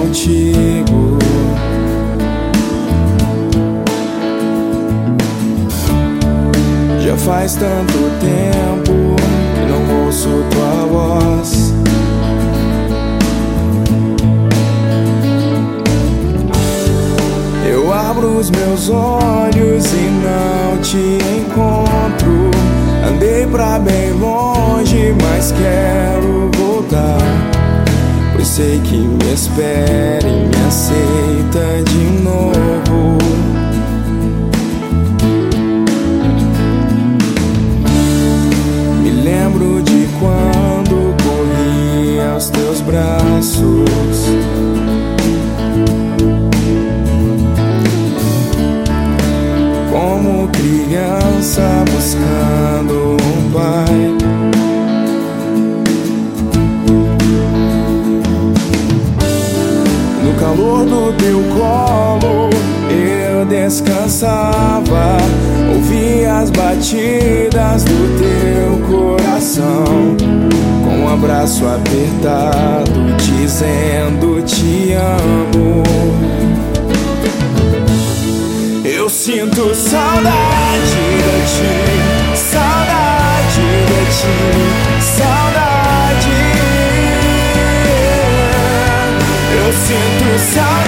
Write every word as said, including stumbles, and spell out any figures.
contigo. Já faz tanto tempo que não ouço tua voz. Eu abro os meus olhos e não te encontro. Andei pra bem longe, mas quero voltar, pois sei que me espera e me aceita de novo. Me lembro de quando corri aos teus braços, como criança buscando um pai. No calor do teu colo eu descansava, ouvia as batidas do teu coração, com um abraço apertado dizendo te amo. Eu sinto saudade de ti, saudade de ti, saudade. Eu sinto saudade